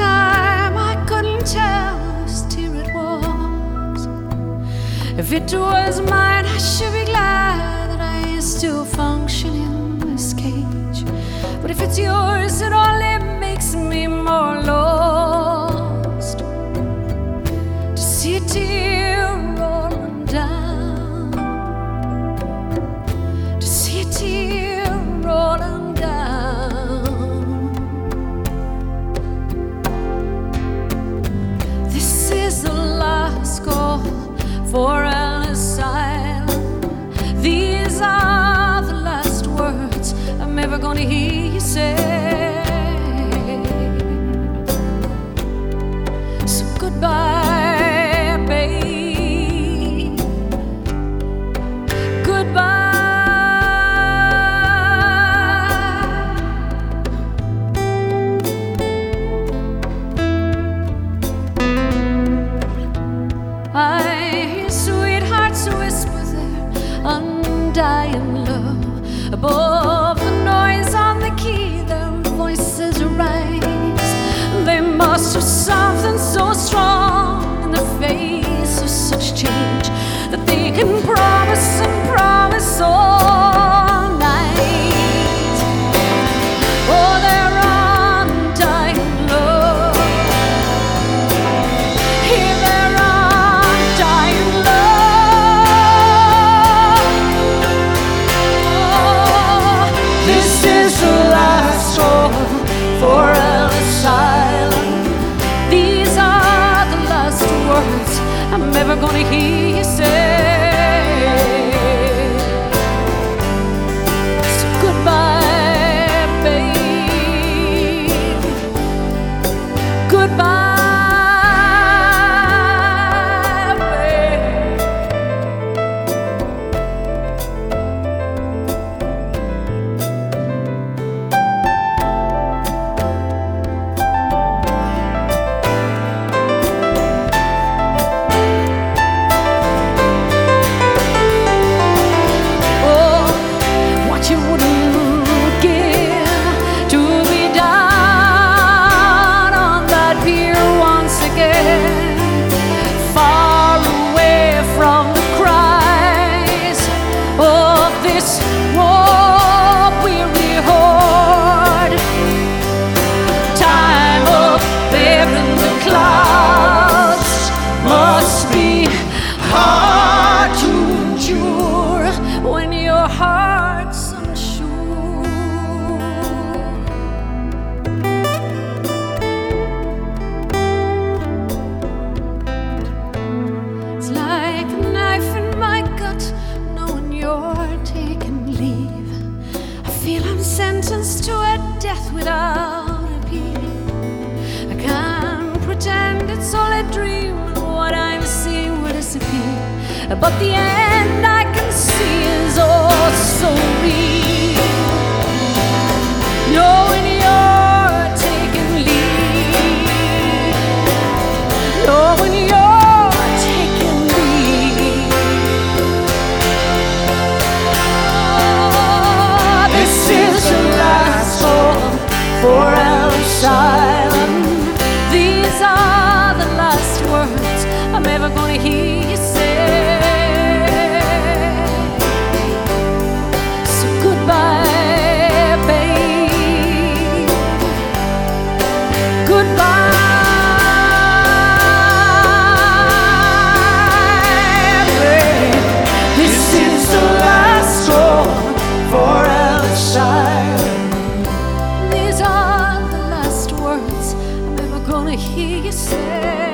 time I couldn't tell whose tear it was. If it was mine, I should be glad that I still function in this cage. But if it's yours, it only makes me more lost to see a tear rolling down, to see a tear rolling down. This is the last call for an asylum. These are the last words I'm ever gonna hear you say. So goodbye, babe. Goodbye. I hear sweethearts whisper their undying love above the noise on the key. Their voices rise. They must have something so strong in the face of such change that they can promise and promise all night. Oh, their undying love. Hear their undying love. Oh, this is the last call for an asylum. These are the last words I'm ever gonna hear you say. So goodbye, babe. Goodbye, babe. When your heart's unsure, it's like a knife in my gut, knowing you're taking leave. I feel I'm sentenced to a death without appeal. I can't pretend it's all a dream, what I'm seeing will disappear. But the end I can see is oh so real. Knowing you're taking leave, knowing you're taking leave. Oh, this is the last call for an asylum. These are the last words I'm ever gonna hear you say. These are the last words I'm ever gonna hear you say.